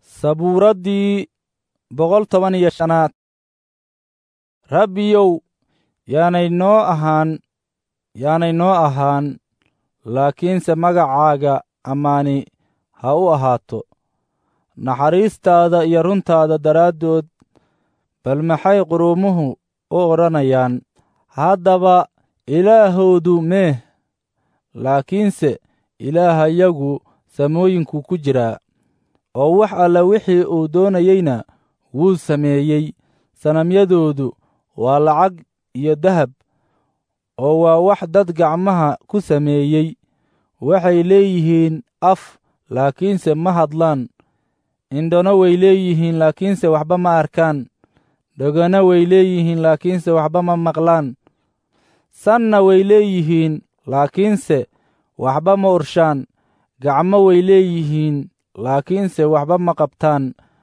sabuuraddii 115aad. rabbiyow yaanay noo ahaan laakiinse magacaaga ammaani ha u ahaato naxariistaada iyo runtaada daraaddood. bal maxay quruumuhu u odhanayaan, haddaba ilaahoodu meeh? laakiinse ilaahayagu samooyinkuu ku jiraa, oo wax alla wixii uu doonayeyna wuu sameeyey. sanamyadoodu waa lacag iyo dahab, oo waa wax dad gacmaha ku sameeyey. waxay leeyihiin af, laakiinse ma hadlaan; indhona way leeyihiin, laakiinse waxba ma arkaan; dhegona way leeyihiin, laakiinse waxba ma maqlaan; sanna way leeyihiin, laakiinse waxba ma urshaan; gacmo way leeyihiin, laakiinse waxba ma qabtaan;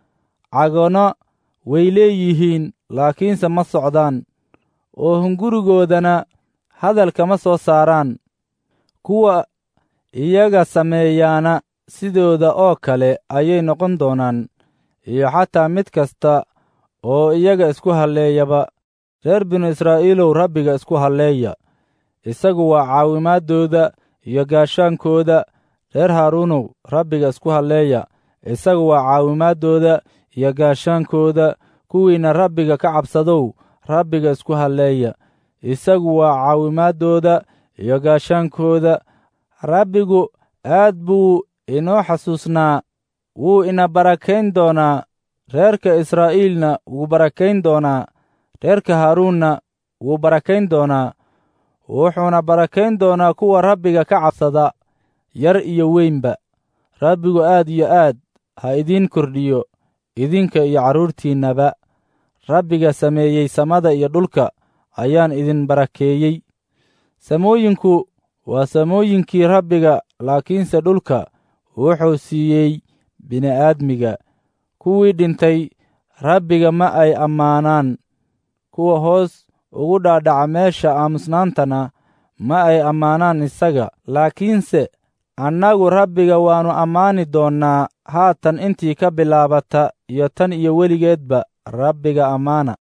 cagona way leeyihiin, laakiinse ma socdaan; oo hungurigoodana hadal kama soo saaraan. kuwa iyaga sameeyaana sidooda oo kale ayay noqon doonaan, iyo xataa mid kasta oo iyaga isku halleeyaba. reer binu israa'iilow, rabbiga isku halleeya, isagu waa caawimaaddooda iyo gaashaankooda. reer haaruunow, rabbiga isku halleeya, isagu waa caawimaaddooda iyo gaashaankooda. kuwiinna rabbiga ka cabsadow, rabbiga isku halleeya, isagu waa caawimaaddooda iyo gaashaankooda. rabbigu aad buu inoo xasuusnaa, wuu ina barakayn doonaa. reerka israa'iilna wuu barakayn doonaa, reerka haaruunna wuu barakayn doonaa. wuxuuna barakayn doonaa kuwa rabbiga ka cabsada, yar iyo weynba. rabbigu aad iyo aad ha idiin kordhiyo, idinka iyo carruurtiinnaba. rabbiga sameeyey samada iyo dhulka ayaan idin barakeeyey. samooyinku waa samooyinkii rabbiga, laakiinse dhulka wuxuu siiyey bini'aadmiga. kuwii dhintay rabbiga ma ay ammaanaan, kuwa hoos ugu dhaadhaca meesha aamusnaantana ma ay ammaanaan isaga. laakiinse annagu rabbiga waannu ammaani doonnaa, haatan intii ka bilaabata iyo tan iyo weligeedba. rabbiga ammaana.